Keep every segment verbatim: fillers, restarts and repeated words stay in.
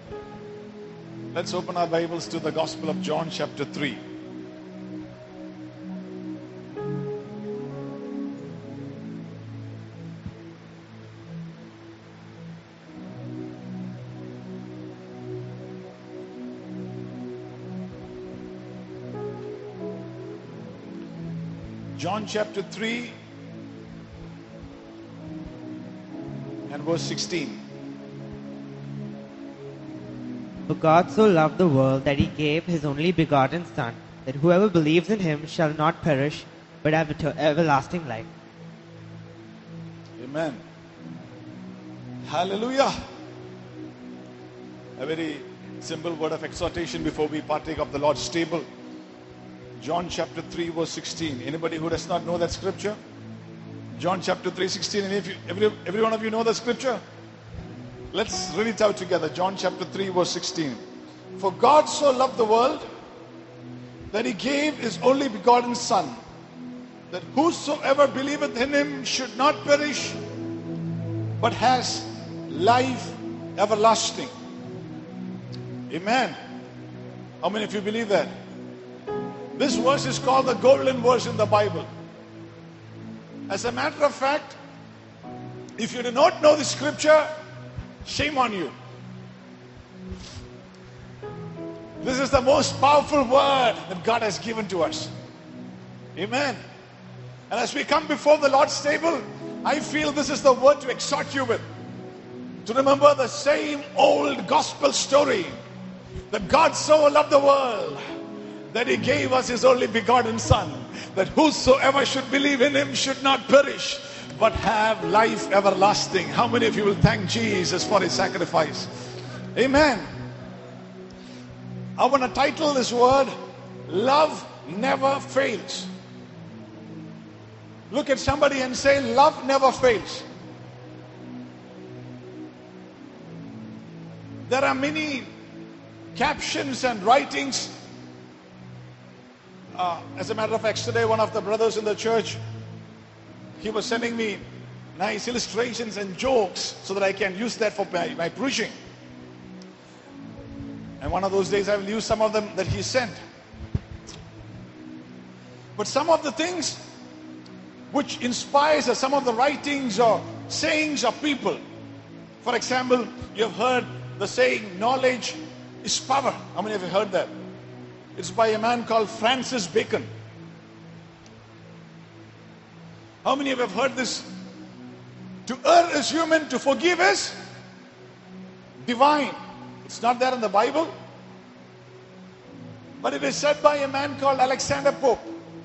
Let's open our Bibles to the Gospel of John chapter three. John chapter three and verse sixteen. For God so loved the world that he gave his only begotten Son, that whoever believes in him shall not perish, but have eter- everlasting life. Amen. Hallelujah. A very simple word of exhortation before we partake of the Lord's table. John chapter three verse sixteen. Anybody who does not know that scripture? John chapter three sixteen. And if you, every, every one of you know the scripture, let's read it out together. John chapter three verse sixteen. For God so loved the world that he gave his only begotten Son, that whosoever believeth in him should not perish, but has life everlasting. Amen. How many of you believe that? This verse is called the golden verse in the Bible. As a matter of fact, if you do not know the scripture, shame on you. This is the most powerful word that God has given to us. Amen. And as we come before the Lord's table, I feel this is the word to exhort you with. To remember the same old gospel story, that God so loved the world that he gave us his only begotten Son, that whosoever should believe in him should not perish, but have life everlasting. How many of you will thank Jesus for his sacrifice? Amen. I want to title this word, Love Never Fails. Look at somebody and say, love never fails. There are many captions and writings. Uh, as a matter of fact, today one of the brothers in the church, he was sending me nice illustrations and jokes so that I can use that for my, my preaching. And one of those days I will use some of them that he sent. But some of the things which inspires us, some of the writings or sayings of people. For example, you have heard the saying, knowledge is power. How many of you heard that? It's by a man called Francis Bacon. How many of you have heard this? To err is human, to forgive is divine. It's not there in the Bible, but it is said by a man called Alexander Pope.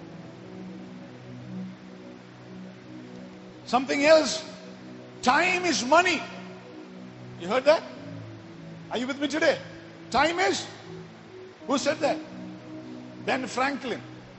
Something else, time is money. You heard that? Are you with me today? Time is? Who said that? Ben Franklin.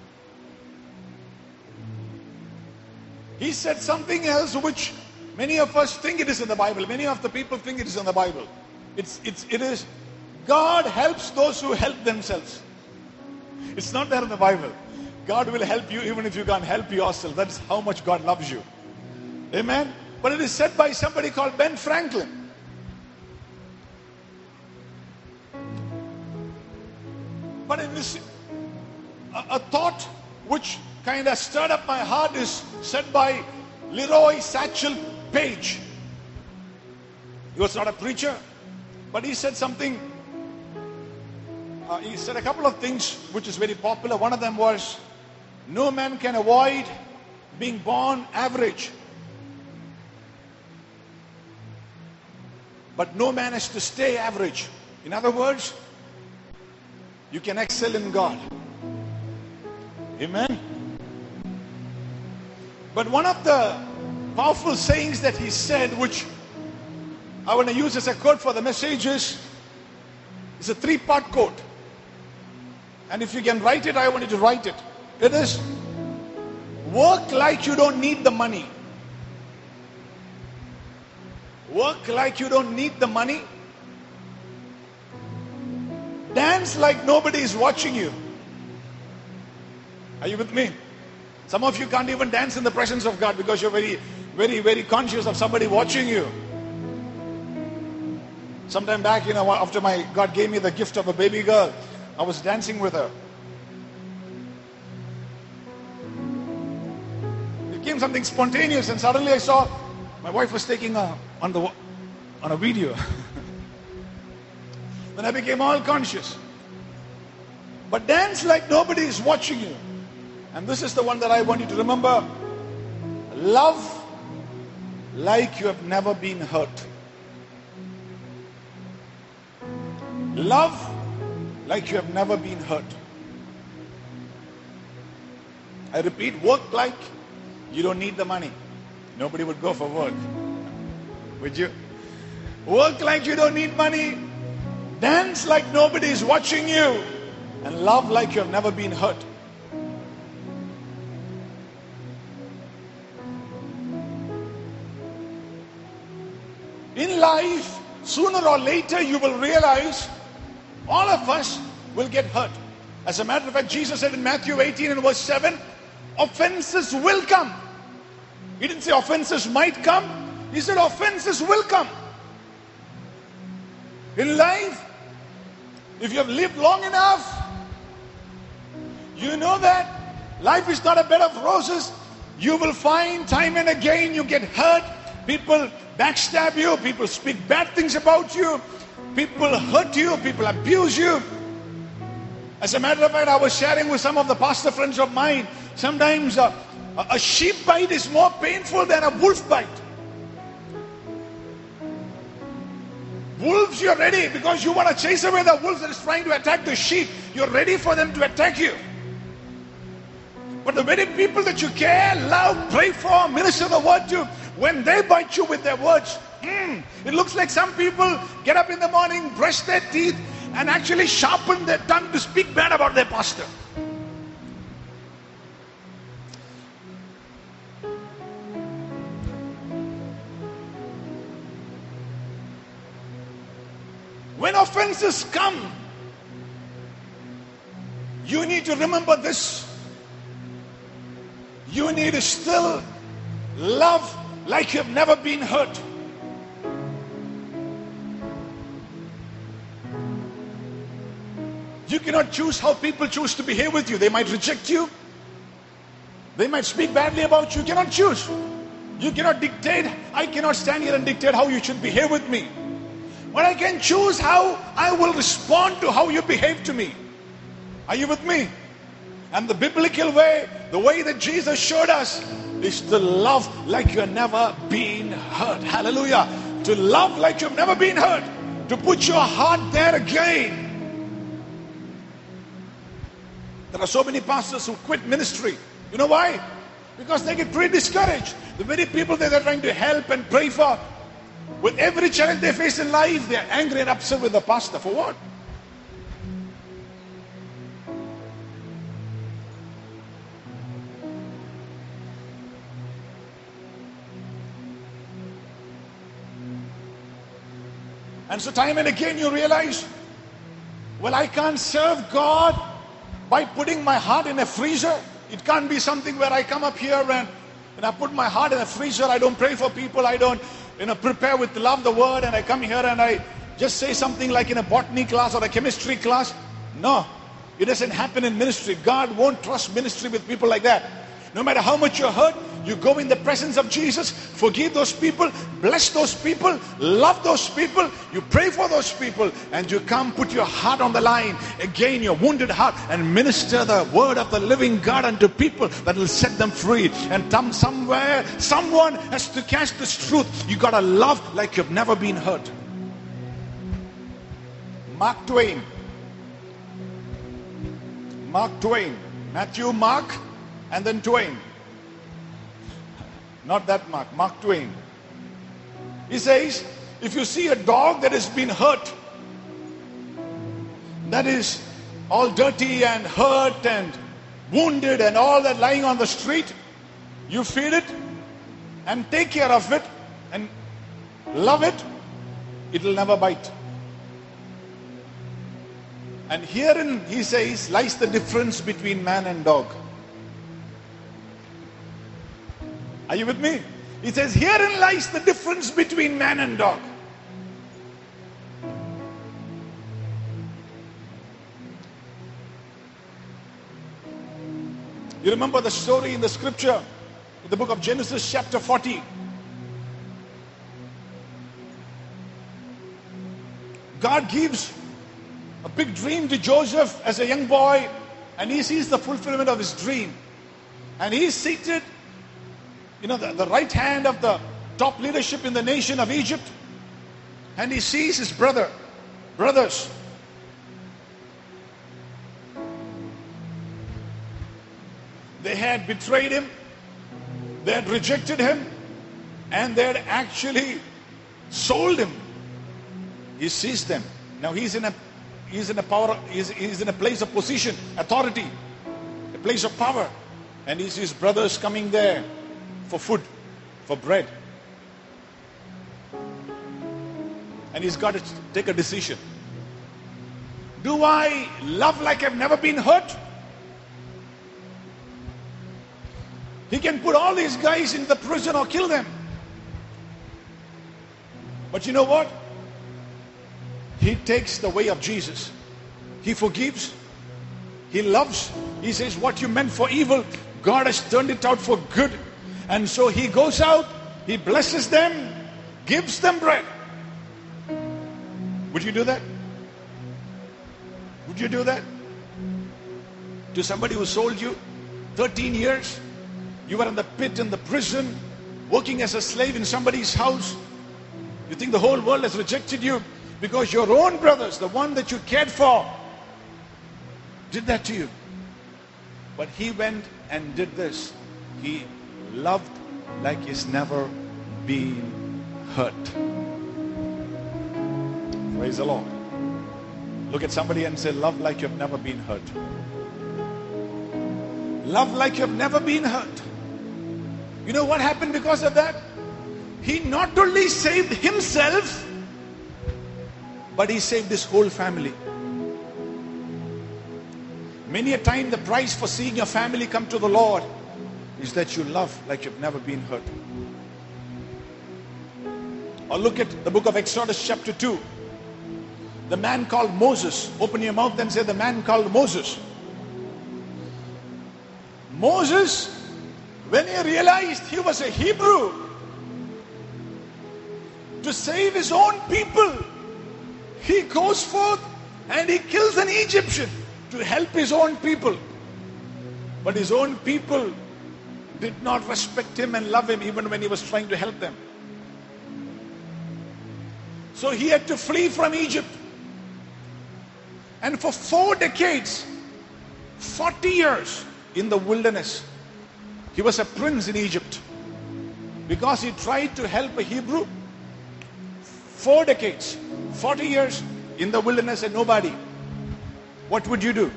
He said something else which many of us think it is in the Bible. Many of the people think it is in the Bible. It's, it's, it is, God helps those who help themselves. It's not there in the Bible. God will help you even if you can't help yourself. That's how much God loves you. Amen. But it is said by somebody called Ben Franklin. But in this, a, a thought which kind of stirred up my heart is said by Leroy Satchel Page. He was not a preacher, but he said something. Uh, he said a couple of things which is very popular. One of them was, no man can avoid being born average, but no man has to stay average. In other words, you can excel in God. Amen. But one of the powerful sayings that he said, which I want to use as a quote for the message, is it's a three-part quote. And if you can write it, I want you to write it. It is, work like you don't need the money. Work like you don't need the money. Dance like nobody is watching you. Are you with me? Some of you can't even dance in the presence of God because you're very, very, very conscious of somebody watching you. Sometime back, you know, after my God gave me the gift of a baby girl, I was dancing with her. It became something spontaneous, and suddenly I saw my wife was taking a on the on a video. Then I became all conscious. But dance like nobody is watching you. And this is the one that I want you to remember. Love like you have never been hurt. Love like you have never been hurt. I repeat, work like you don't need the money. Nobody would go for work. Would you? Work like you don't need money. Dance like nobody is watching you. And love like you have never been hurt. In life, sooner or later you will realize all of us will get hurt. As a matter of fact, Jesus said in Matthew eighteen and verse seven, offenses will come. He didn't say offenses might come. He said offenses will come. In life, if you have lived long enough, you know that life is not a bed of roses. You will find time and again you get hurt. People backstab you. People speak bad things about you. People hurt you. People abuse you. As a matter of fact, I was sharing with some of the pastor friends of mine. Sometimes a, a sheep bite is more painful than a wolf bite. Wolves, you're ready because you want to chase away the wolves that is trying to attack the sheep. You're ready for them to attack you. But the very people that you care, love, pray for, minister the word to, when they bite you with their words, mm, it looks like some people get up in the morning, brush their teeth, and actually sharpen their tongue to speak bad about their pastor. When offenses come, you need to remember this. You need to still love like you've never been hurt. You cannot choose how people choose to behave with you. They might reject you. They might speak badly about you. You cannot choose. You cannot dictate. I cannot stand here and dictate how you should behave with me. But I can choose how I will respond to how you behave to me. Are you with me? And the biblical way, the way that Jesus showed us, is to love like you've never been hurt. Hallelujah. To love like you've never been hurt. To put your heart there again. There are so many pastors who quit ministry. You know why? Because they get pretty discouraged. The very people that they're trying to help and pray for, with every challenge they face in life, they're angry and upset with the pastor. For what? And so time and again you realize, well, I can't serve God by putting my heart in a freezer. It can't be something where I come up here and, and I put my heart in a freezer. I don't pray for people. I don't, you know, prepare with love the word, and I come here and I just say something like in a botany class or a chemistry class. No, it doesn't happen in ministry. God won't trust ministry with people like that. No matter how much you're hurt, you go in the presence of Jesus, forgive those people, bless those people, love those people, you pray for those people, and you come put your heart on the line, again your wounded heart, and minister the word of the living God unto people that will set them free. And some, somewhere, someone has to catch this truth. You gotta love like you've never been hurt. Mark Twain. Mark Twain. Matthew, Mark, and then Twain. Not that Mark, Mark Twain. He says, if you see a dog that has been hurt, that is all dirty and hurt and wounded and all that lying on the street, you feed it and take care of it and love it, it will never bite. And herein, he says, lies the difference between man and dog. Are you with me? He says, herein lies the difference between man and dog. You remember the story in the scripture, in the book of Genesis chapter forty. God gives a big dream to Joseph as a young boy, and he sees the fulfillment of his dream. And he's seated, you know, the, the right hand of the top leadership in the nation of Egypt. And he sees his brother, brothers. They had betrayed him, they had rejected him, and they had actually sold him. He sees them. Now he's in a he's in a power, he's, he's in a place of position, authority, a place of power. And he sees brothers coming there for food, for bread. And he's got to take a decision. Do I love like I've never been hurt? He can put all these guys in the prison or kill them. But you know what? He takes the way of Jesus. He forgives. He loves. He says, what you meant for evil, God has turned it out for good. And so he goes out, he blesses them, gives them bread. Would you do that? Would you do that? To somebody who sold you thirteen years? You were in the pit, in the prison, working as a slave in somebody's house. You think the whole world has rejected you because your own brothers, the one that you cared for, did that to you. But he went and did this. He loved like he's never been hurt. Praise the Lord. Look at somebody and say, love like you've never been hurt. Love like you've never been hurt. You know what happened because of that? He not only saved himself, but he saved his whole family. Many a time the price for seeing your family come to the Lord is that you love like you've never been hurt. Or look at the book of Exodus chapter two. The man called Moses. Open your mouth and say, the man called Moses. Moses, when he realized he was a Hebrew, to save his own people, he goes forth and he kills an Egyptian to help his own people. But his own people did not respect him and love him even when he was trying to help them. So he had to flee from Egypt. And for four decades, forty years in the wilderness, he was a prince in Egypt. Because he tried to help a Hebrew, four decades, forty years in the wilderness and nobody. What would you do?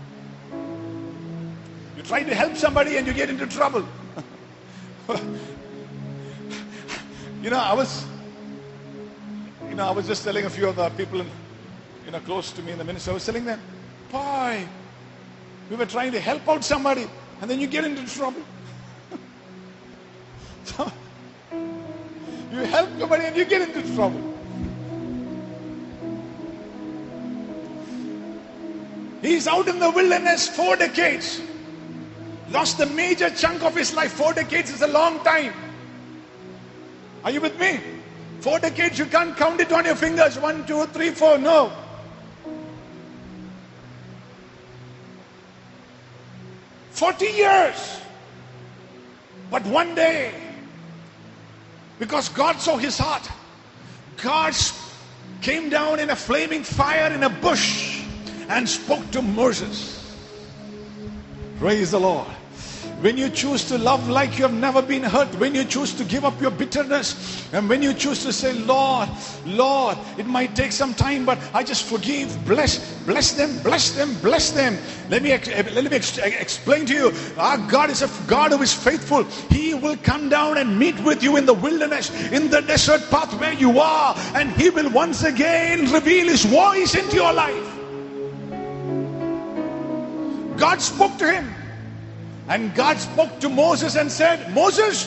You try to help somebody and you get into trouble. You know, I was, you know, I was just telling a few of the people, in, you know, close to me in the ministry. I was telling them, boy, we were trying to help out somebody, and then you get into trouble. So, you help somebody and you get into trouble. He's out in the wilderness four decades. Lost a major chunk of his life. Four decades is a long time. Are you with me? Four decades, you can't count it on your fingers. One, two, three, four. No. Forty years. But one day, because God saw his heart, God came down in a flaming fire in a bush and spoke to Moses. Praise the Lord. When you choose to love like you have never been hurt, when you choose to give up your bitterness, and when you choose to say, Lord, Lord, it might take some time, but I just forgive, bless, bless them, bless them, bless them. Let me, let me ex explain to you, our God is a God who is faithful. He will come down and meet with you in the wilderness, in the desert path where you are, and he will once again reveal his voice into your life. God spoke to him. And God spoke to Moses and said, Moses,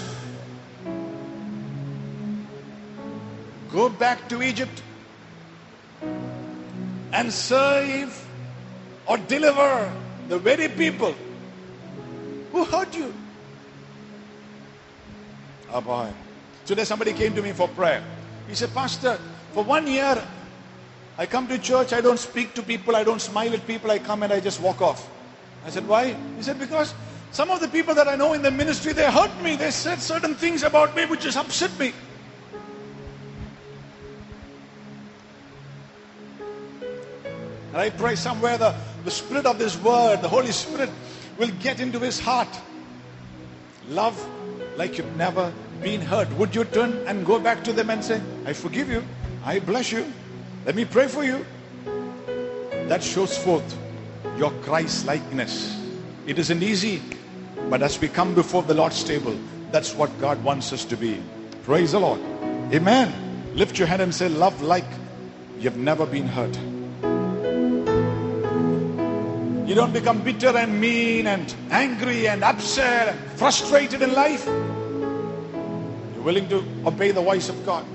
go back to Egypt and serve or deliver the very people Who hurt you? Oh boy. Today somebody came to me for prayer. He said, Pastor, for one year, I come to church, I don't speak to people, I don't smile at people, I come and I just walk off. I said, why? He said, because some of the people that I know in the ministry, they hurt me. They said certain things about me which just upset me. And I pray somewhere the, the spirit of this word, the Holy Spirit will get into his heart. Love like you've never been hurt. Would you turn and go back to them and say, I forgive you, I bless you, let me pray for you? That shows forth your Christ-likeness. It isn't easy, but as we come before the Lord's table, that's what God wants us to be. Praise the Lord. Amen. Lift your hand and say, love like you've never been hurt. You don't become bitter and mean and angry and upset and frustrated in life. You're willing to obey the voice of God.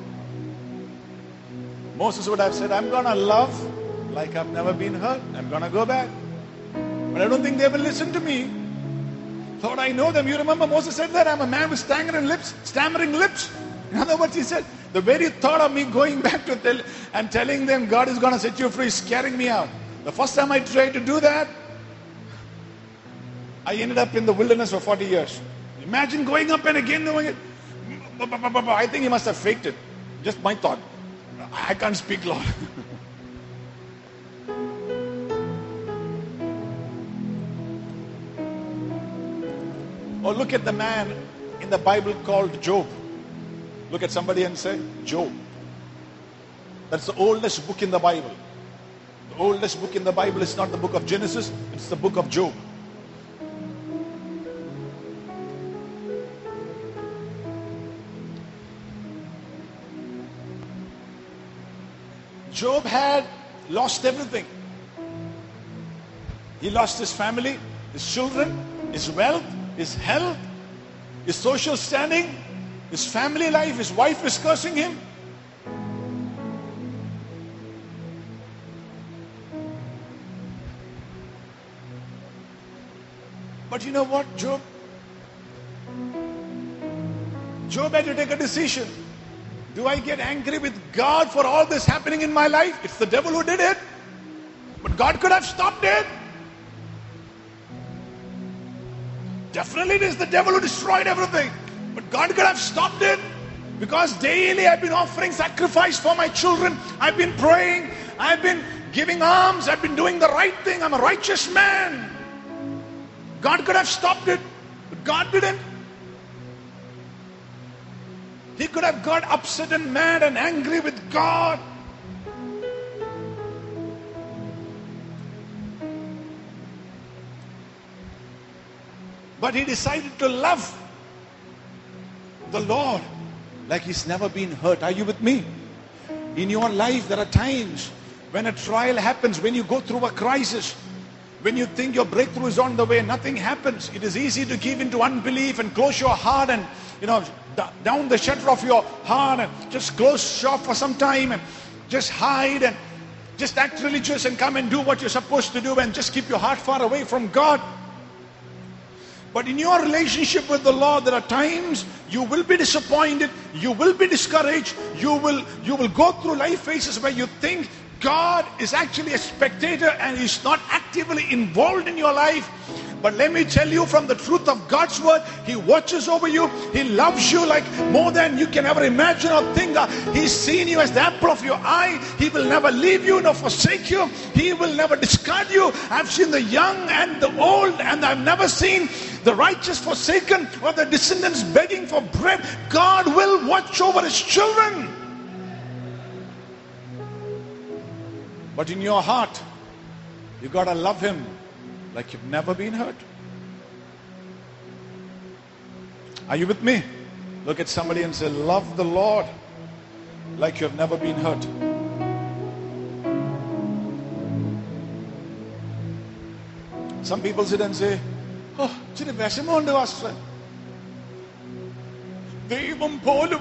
Moses would have said, I'm going to love like I've never been hurt. I'm going to go back. But I don't think they will listen to me. Lord, I know them. You remember Moses said that? I'm a man with stammering lips. Stammering lips. In other words, he said, the very thought of me going back to tell and telling them God is going to set you free is scaring me out. The first time I tried to do that, I ended up in the wilderness for forty years. Imagine going up and again doing it. I think he must have faked it. Just my thought. I can't speak, Lord. Or look at the man in the Bible called Job. Look at somebody and say, Job. That's the oldest book in the Bible. The oldest book in the Bible is not the book of Genesis, it's the book of Job. Job had lost everything. He lost his family, his children, his wealth, his health, his social standing, his family life. His wife is cursing him. But you know what, Job? Job had to take a decision. Do I get angry with God for all this happening in my life? It's the devil who did it. But God could have stopped it. Definitely it is the devil who destroyed everything. But God could have stopped it. Because daily I've been offering sacrifice for my children. I've been praying. I've been giving alms. I've been doing the right thing. I'm a righteous man. God could have stopped it. But God didn't. He could have got upset and mad and angry with God. But he decided to love the Lord like he's never been hurt. Are you with me? In your life, there are times when a trial happens, when you go through a crisis, when you think your breakthrough is on the way, nothing happens. It is easy to give into unbelief and close your heart and, you know, down the shutter of your heart and just close shop for some time and just hide and just act religious and come and do what you're supposed to do and just keep your heart far away from God. But in your relationship with the Lord, there are times you will be disappointed, you will be discouraged, you will you will go through life phases where you think God is actually a spectator and He's not actively involved in your life. But let me tell you from the truth of God's word, He watches over you. He loves you like more than you can ever imagine or think. He's seen you as the apple of your eye. He will never leave you nor forsake you. He will never discard you. I've seen the young and the old, and I've never seen the righteous forsaken or the descendants begging for bread. God will watch over His children. But in your heart, you gotta love Him like you've never been hurt. Are you with me? Look at somebody and say, love the Lord like you have never been hurt. Some people sit and say, oh, chiri veshamondu pastor. Devam polum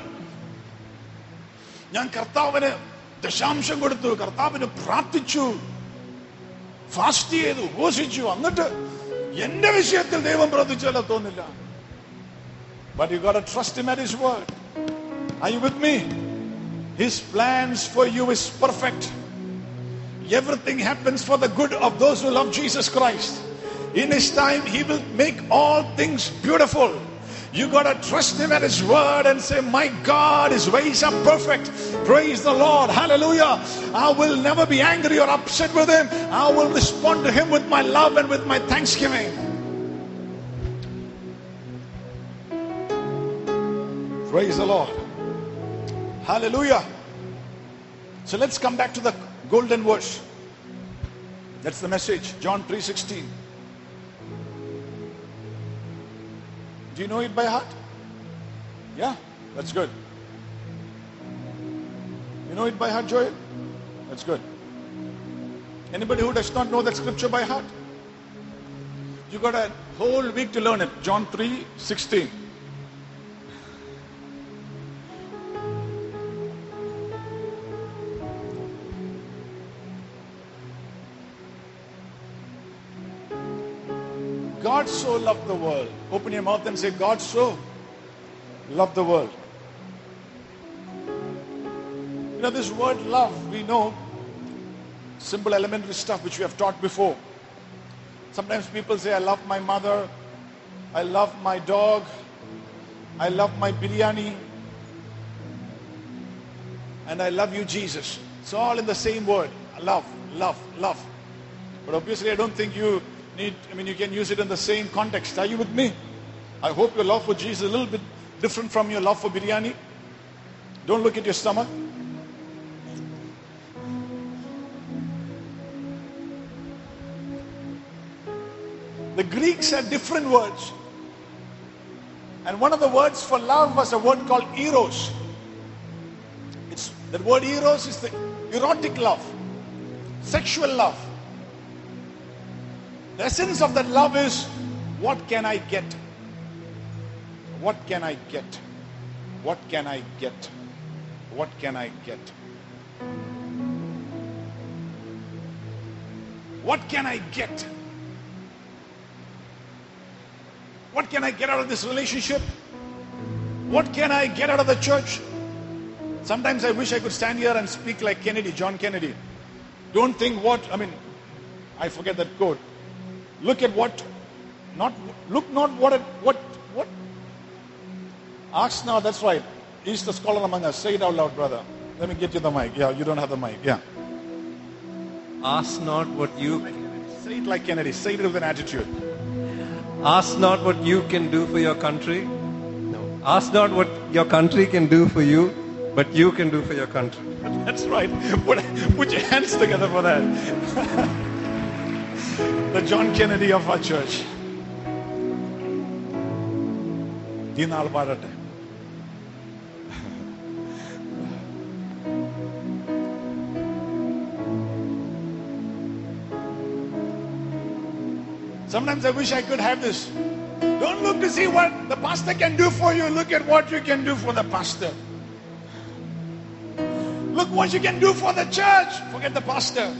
njan karthavinu dashamsham koduthu, karthavinu prarthichu, fast ചെയ്തു, ഉപവസിച്ചു, എന്നിട്ട് എന്റെ വിഷയത്തിൽ ദൈവം പ്രവർത്തിച്ചാലോ തോന്നില്ല. But you got to trust him at his word. Are you with me? His plans for you is perfect. Everything happens for the good of those who love Jesus Christ. In his time, he will make all things beautiful. You got to trust him at his word and say, my God, his ways are perfect. Praise the Lord. Hallelujah. I will never be angry or upset with him. I will respond to him with my love and with my thanksgiving. Praise the Lord. Hallelujah. So let's come back to the golden verse. That's the message. John three sixteen. Do you know it by heart? Yeah, that's good. You know it by heart, Joel? That's good. Anybody who does not know that scripture by heart? You got a whole week to learn it. John three sixteen. God so loved the world. Open your mouth and say, God so loved the world. You know, this word love, we know simple elementary stuff which we have taught before. Sometimes people say, I love my mother, I love my dog, I love my biryani, and I love you, Jesus. It's all in the same word. Love, love, love. But obviously I don't think you need, I mean, you can use it in the same context. Are you with me? I hope your love for Jesus is a little bit different from your love for biryani. Don't look at your stomach. The Greeks had different words. And one of the words for love was a word called eros. It's, that word eros is the erotic love, sexual love. The essence of that love is, what can I get? What can I get? What can I get? What can I get? What can I get? What can I get out of this relationship? What can I get out of the church? Sometimes I wish I could stand here and speak like Kennedy, John Kennedy. Don't think what, I mean, I forget that quote. Look at what, not, look not what, it, what, what? Ask now, that's right. He's the scholar among us. Say it out loud, brother. Let me get you the mic. Yeah, you don't have the mic. Yeah. Ask not what you... Say it like Kennedy. Say it with an attitude. Ask not what you can do for your country. No. Ask not what your country can do for you, but you can do for your country. That's right. Put, put your hands together for that. The John Kennedy of our church. Dinal Bharate. Sometimes I wish I could have this. Don't look to see what the pastor can do for you. Look at what you can do for the pastor. Look what you can do for the church. Forget the pastor.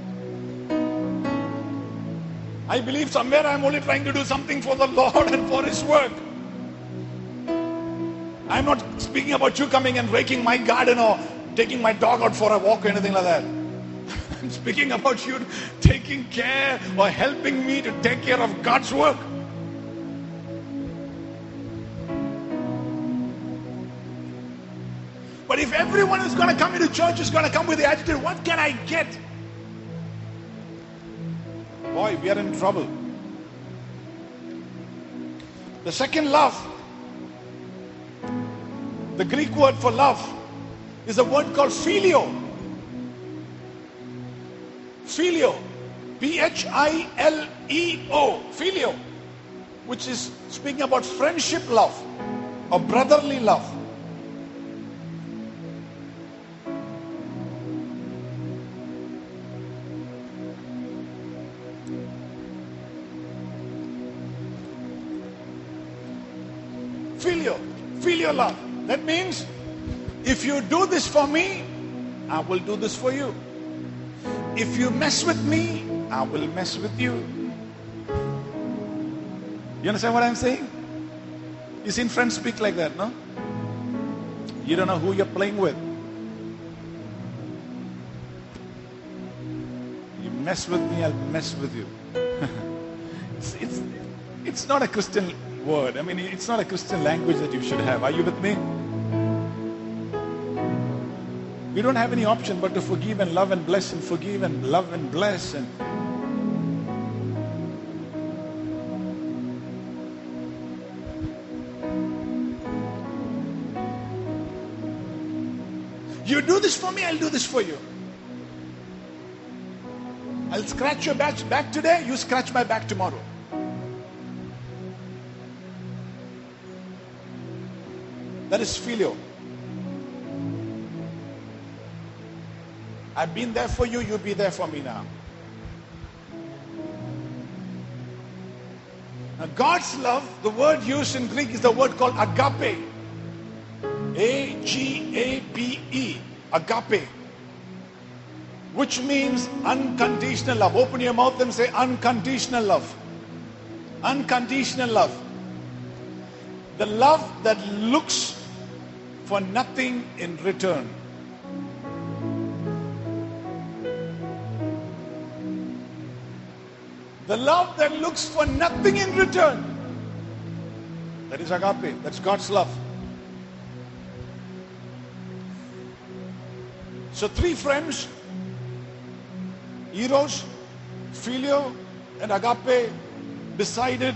I believe somewhere I'm only trying to do something for the Lord and for His work. I'm not speaking about you coming and raking my garden or taking my dog out for a walk or anything like that. I'm speaking about you taking care or helping me to take care of God's work. But if everyone who's going to come into church is going to come with the attitude, what can I get? Boy, we are in trouble. The second love, the Greek word for love, is a word called phileo. Phileo. P H I L E O. Phileo. Which is speaking about friendship love or brotherly love. Filial, filial love. That means, if you do this for me, I will do this for you. If you mess with me, I will mess with you. You understand what I'm saying? You seen friends speak like that, no? You don't know who you're playing with. You mess with me, I'll mess with you. it's, it's, it's not a Christian word. I mean, it's not a Christian language that you should have. Are you with me? We don't have any option but to forgive and love and bless and forgive and love and bless. And you do this for me, I'll do this for you. I'll scratch your back, back today, you scratch my back tomorrow. That is filio. I've been there for you, you be there for me now. Now God's love, the word used in Greek is the word called agape. A G A P E. Agape. Which means unconditional love. Open your mouth and say unconditional love. Unconditional love. The love that looks for nothing in return. The love that looks for nothing in return. That is agape. That's God's love. So three friends, Eros, Filio, and Agape, decided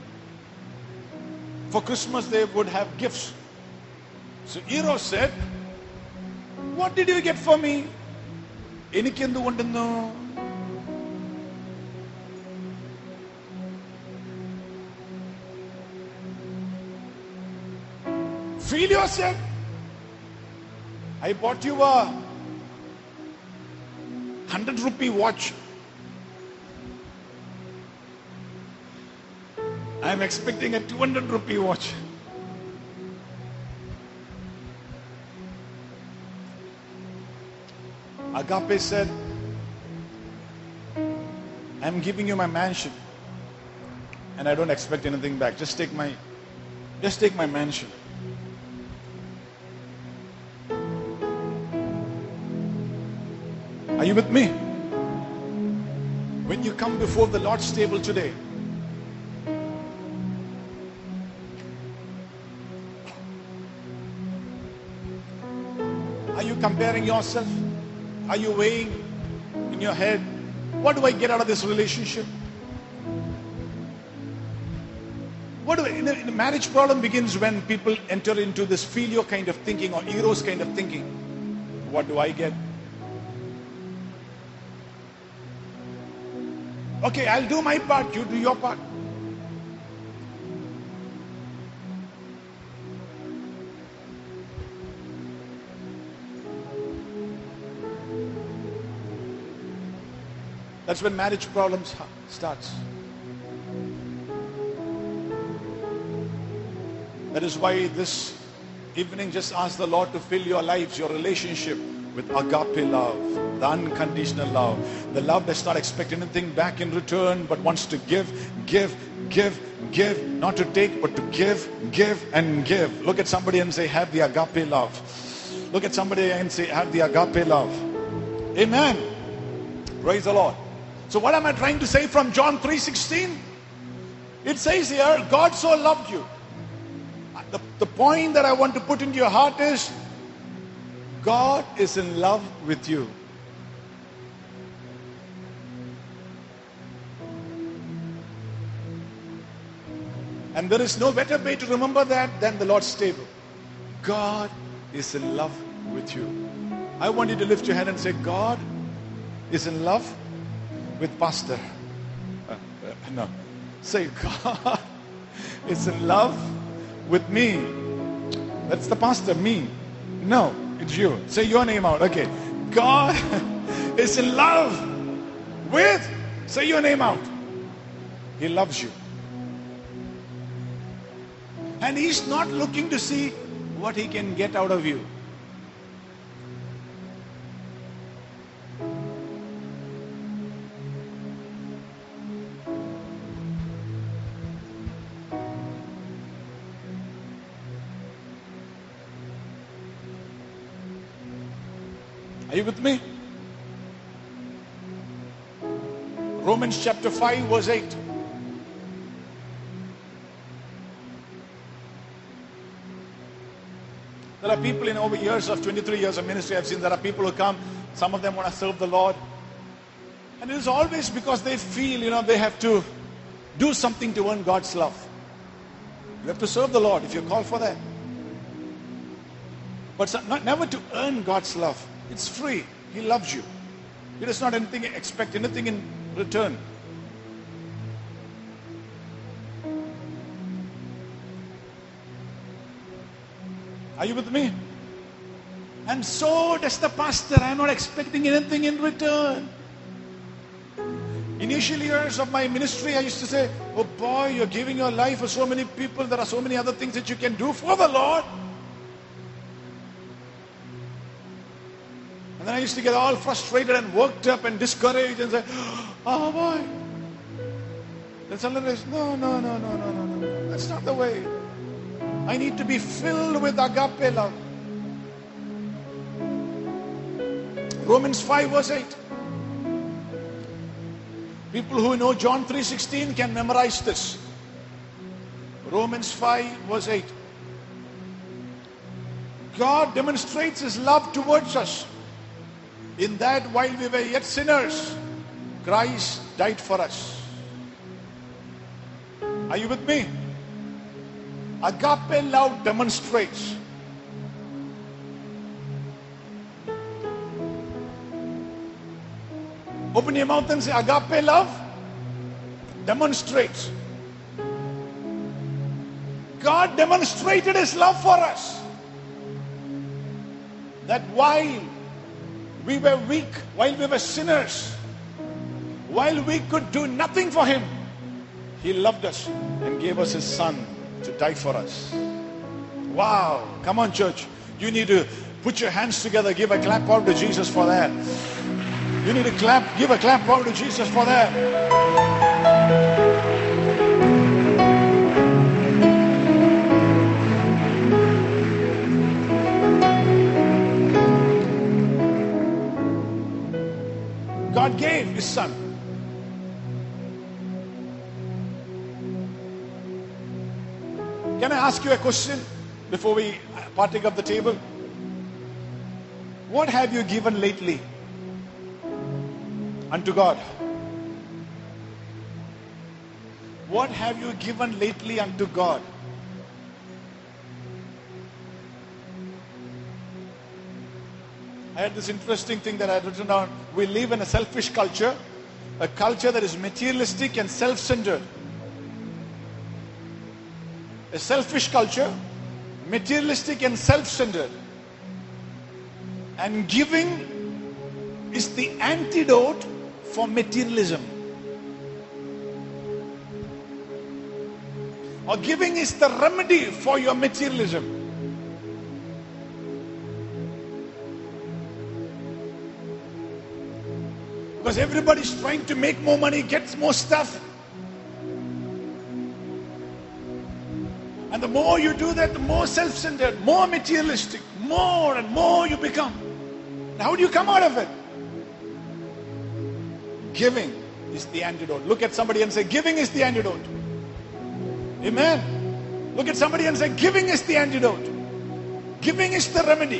for Christmas they would have gifts. So Eros said, what did you get for me? Enikkendu undunnu. Filio said, I bought you a hundred rupee watch. I am expecting a two hundred rupee watch. Agape said, I am giving you my mansion and I don't expect anything back. Just take my, just take my mansion. Are you with me? When you come before the Lord's table today, are you comparing yourself? Are you weighing in your head, what do I get out of this relationship? What do I, in a, in a marriage problem begins when people enter into this filio kind of thinking or eros kind of thinking. What do I get? Okay, I'll do my part, you do your part. That's when marriage problems starts. That is why this evening just ask the Lord to fill your lives, your relationship with agape love, the unconditional love, the love does not expect anything back in return but wants to give, give, give, give, not to take but to give, give and give. Look at somebody and say, have the agape love. Look at somebody and say, have the agape love. Amen. Praise the Lord. So what am I trying to say from John three sixteen? It says here, God so loved you. The, the point that I want to put into your heart is, God is in love with you. And there is no better way to remember that than the Lord's table. God is in love with you. I want you to lift your hand and say, God is in love with Pastor. Uh, uh, no. Say, God is in love with me. That's the pastor, me. No, it's you. Say your name out. Okay. God is in love with, say your name out. He loves you. And He's not looking to see what He can get out of you. Are you with me? Romans chapter five verse eight. There are people in over years of twenty-three years of ministry, I've seen there are people who come, some of them want to serve the Lord. And it is always because they feel, you know, they have to do something to earn God's love. You have to serve the Lord if you're called for that. But so- not, never to earn God's love. It's free. He loves you. He does not anything, expect anything in return. Are you with me? And so does the pastor. I'm not expecting anything in return. Initial years of my ministry, I used to say, oh boy, you're giving your life for so many people. There are so many other things that you can do for the Lord. And then I used to get all frustrated and worked up and discouraged and say, oh boy. Then suddenly I said, no, no, no, no, no, no, no. That's not the way. I need to be filled with agape love. Romans five verse eight. People who know John three sixteen can memorize this. Romans five verse eight. God demonstrates His love towards us in that while we were yet sinners, Christ died for us. Are you with me? Agape love demonstrates. Open your mouth and say, agape love demonstrates. God demonstrated His love for us. That while we were weak, while we were sinners, while we could do nothing for Him, He loved us and gave us His Son to die for us. Wow. Come on, church. You need to put your hands together. Give a clap out to Jesus for that. You need to clap. Give a clap out to Jesus for that. God gave His Son. Can I ask you a question before we partake of the table? What have you given lately unto God? What have you given lately unto God? I had this interesting thing that I had written down. We live in a selfish culture, a culture that is materialistic and self-centered. A selfish culture, materialistic and self-centered. And giving is the antidote for materialism. Or giving is the remedy for your materialism. Because everybody's trying to make more money, get more stuff. And the more you do that, the more self-centered, more materialistic, more and more you become. And how do you come out of it? Giving is the antidote. Look at somebody and say, giving is the antidote. Amen. Look at somebody and say, giving is the antidote. Giving is the remedy.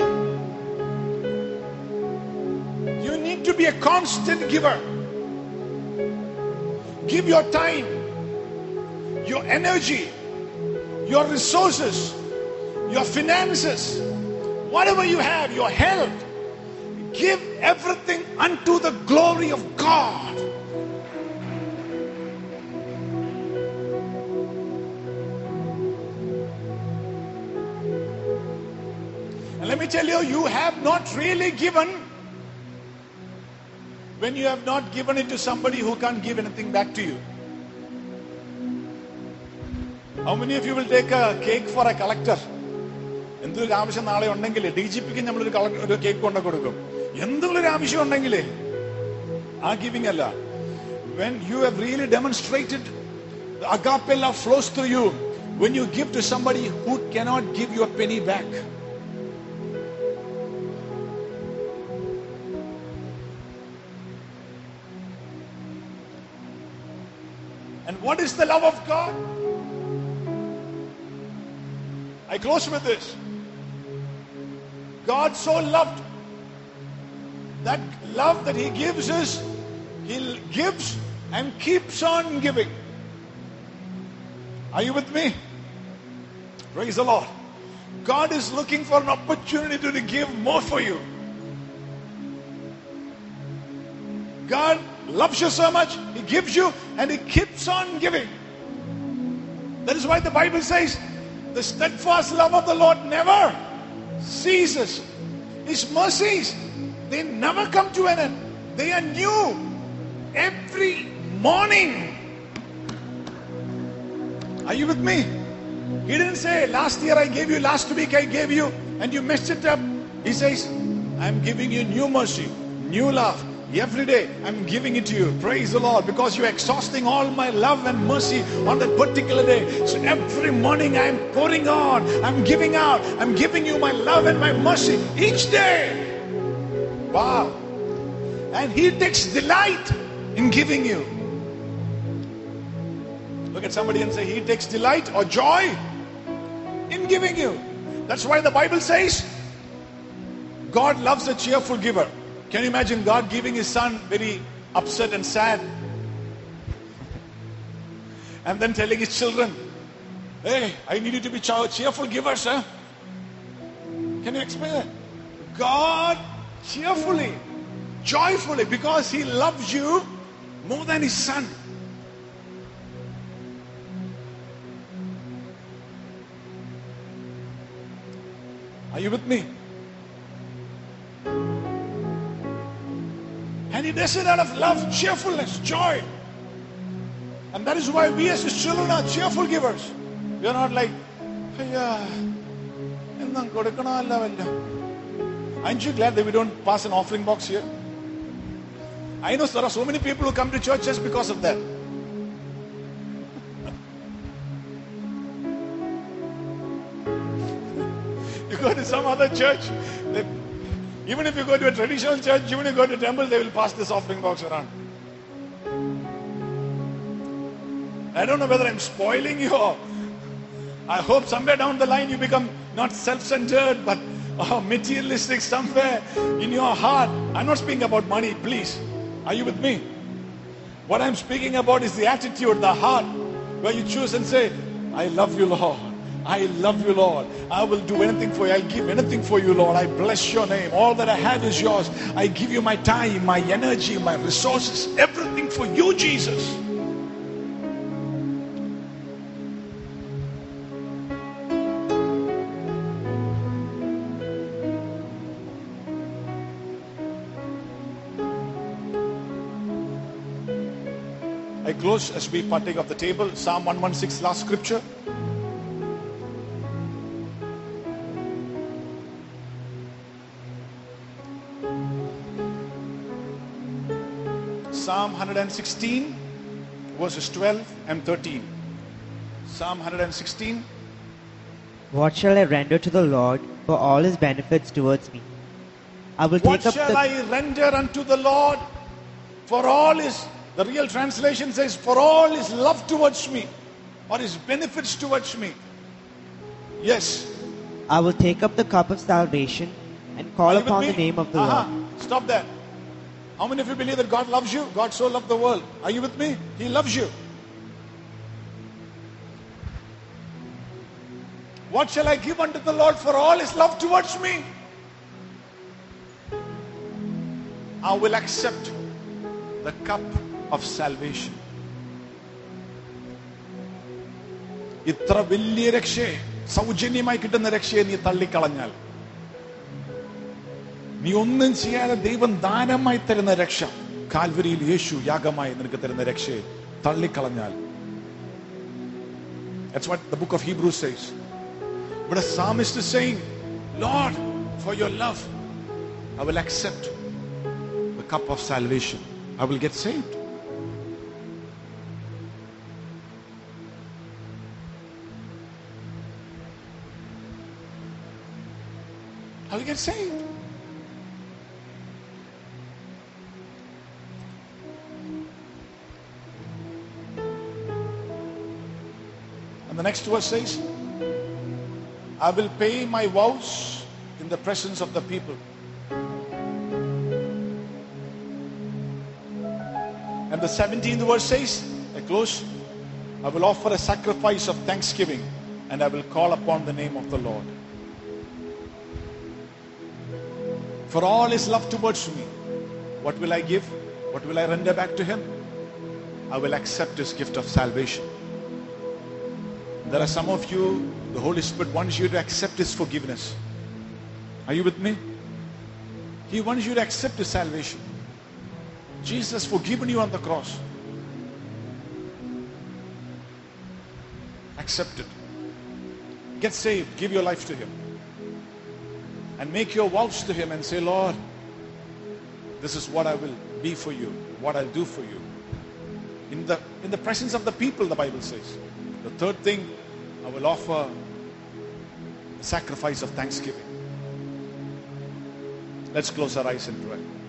You need to be a constant giver. Give your time, your energy, your resources, your finances, whatever you have, your health. Give everything unto the glory of God. And let me tell you, you have not really given when you have not given it to somebody who can't give anything back to you. How many of you will take a cake for a collector? എന്തൊരു ആവശ്യം നാളെ ഉണ്ടെങ്കിൽ D G പിക്ക് നമ്മളൊരു ഒരു cake കൊണ്ടു കൊടുക്കും. എന്തൊരു ആവശ്യം ഉണ്ടെങ്കിലേ ആ ഗിവിംഗ് അല്ല. When you have really demonstrated the agape love flows through you when you give to somebody who cannot give you a penny back. And what is the love of God? I close with this. God so loved, that love that He gives us, He gives and keeps on giving. Are you with me? Praise the Lord. God is looking for an opportunity to give more for you. God loves you so much, He gives you and He keeps on giving. That is why the Bible says, the steadfast love of the Lord never ceases. His mercies, they never come to an end. They are new every morning. Are you with me? He didn't say, last year I gave you, last week I gave you, and you messed it up. He says, I'm giving you new mercy, new love. Every day I'm giving it to you. Praise the Lord, because you're exhausting all my love and mercy on that particular day. So every morning I'm pouring on, I'm giving out, I'm giving you my love and my mercy each day. Wow. And He takes delight in giving you. Look at somebody and say, He takes delight or joy in giving you. That's why the Bible says, God loves a cheerful giver. Can you imagine God giving His son very upset and sad? And then telling His children, hey, I need you to be cheerful givers, huh? Can you explain that? God cheerfully, joyfully, because He loves you more than His son. Are you with me? And He does it out of love, cheerfulness, joy. And that is why we as His children are cheerful givers. We are not like, aren't you glad that we don't pass an offering box here? I know there are so many people who come to church just because of that. You go to some other church, they, even if you go to a traditional church, even if you go to a temple, they will pass this offering box around. I don't know whether I'm spoiling you or I hope somewhere down the line you become not self-centered but oh, materialistic somewhere in your heart. I'm not speaking about money, please. Are you with me? What I'm speaking about is the attitude, the heart, where you choose and say, I love you, Lord. I love you, Lord. I will do anything for you. I'll give anything for you, Lord. I bless your name. All that I have is yours. I give you my time, my energy, my resources, everything for you, Jesus. I close as we partake of the table. Psalm one sixteen, last scripture. Psalm one sixteen, verses twelve and thirteen. Psalm one sixteen. What shall I render to the Lord for all His benefits towards me? I will What take up shall the... I render unto the Lord for all His, the real translation says, for all His love towards me, or His benefits towards me. Yes. I will take up the cup of salvation and call Are you with upon me? the name of the Uh-huh. Lord. Stop there. How many of you believe that God loves you? God so loved the world. Are you with me? He loves you. What shall I give unto the Lord for all His love towards me? I will accept the cup of salvation. ഇത്ര വലിയ രക്ഷയെ സൗജന്യമായി കിട്ടുന്ന രക്ഷയെ നീ തള്ളിക്കളഞ്ഞാൽ, നീ ഒന്നും ചെയ്യാതെ ദൈവം ദാനമായി തരുന്ന രക്ഷ, കാൽവരിയിൽ യേശു യാഗമായി നിനക്ക് തരുന്ന രക്ഷയെ തള്ളിക്കളഞ്ഞാൽ, that's what the book of Hebrews says. But a psalmist is saying, Lord, for your love, I will accept the cup of salvation. I will get saved. I will get saved. And the next verse says, I will pay my vows in the presence of the people. And the seventeenth verse says, I close, I will offer a sacrifice of thanksgiving and I will call upon the name of the Lord. For all his love towards me, what will I give? What will I render back to him? I will accept his gift of salvation. There are some of you, the Holy Spirit wants you to accept his forgiveness. Are you with me? He wants you to accept his salvation. Jesus has forgiven you on the cross. Accept it. Get saved. Give your life to him. And make your vows to him and say, Lord, this is what I will be for you, what I'll do for you. In the, in the presence of the people, the Bible says. The third thing, I will offer a sacrifice of thanksgiving. Let's close our eyes and pray.